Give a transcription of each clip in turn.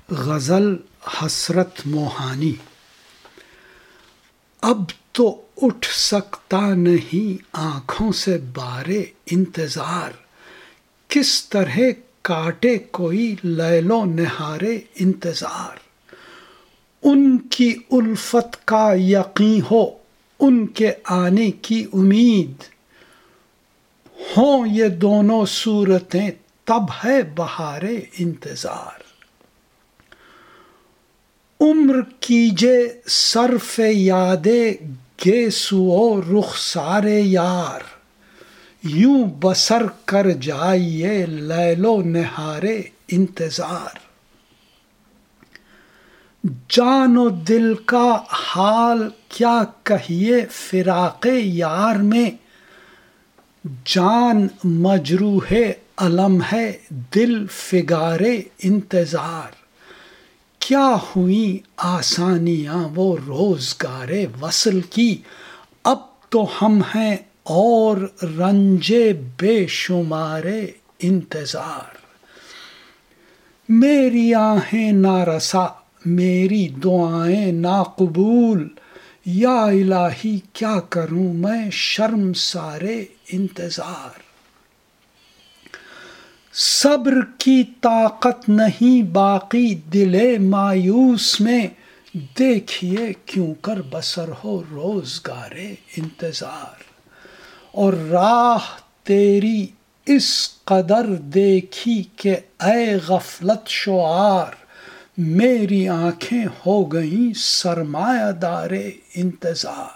غزل حسرت موہانی۔ اب تو اٹھ سکتا نہیں آنکھوں سے بارے انتظار، کس طرح کاٹے کوئی لیل و نہارے انتظار۔ ان کی الفت کا یقین ہو، ان کے آنے کی امید، ہوں یہ دونوں صورتیں تب ہے بہار انتظار۔ عمر کیجے صرف یاد گیسو و رخسار یار، یوں بسر کر جائیے لیل و نہار انتظار۔ جان و دل کا حال کیا کہیے فراق یار میں، جان مجروح الم ہے دل فگار انتظار۔ کیا ہوئیں آسانیاں وہ روزگار وصل کی، اب تو ہم ہیں اور رنج بے شمار انتظار۔ میری آہیں نارسا میری دعائیں ناقبول، یا الہی کیا کروں میں شرمسار انتظار۔ صبر کی طاقت نہیں باقی دل مایوس میں، دیکھیے کیوں کر بسر ہو روزگار انتظار۔ اور راہ تیری اس قدر دیکھی کہ اے غفلت شعار، میری آنکھیں ہو گئیں سرمایہ دار انتظار۔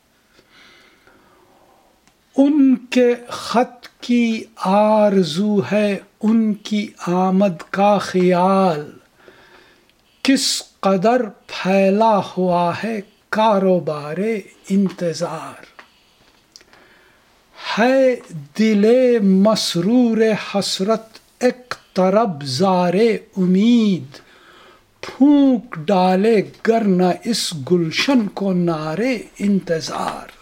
ان کے خط کی آرزو ہے ان کی آمد کا خیال، کس قدر پھیلا ہوا ہے کاروبار انتظار۔ ہے دل مسرور حسرت اقترب زار امید، پھونک ڈالے گر نہ اس گلشن کو نار انتظار۔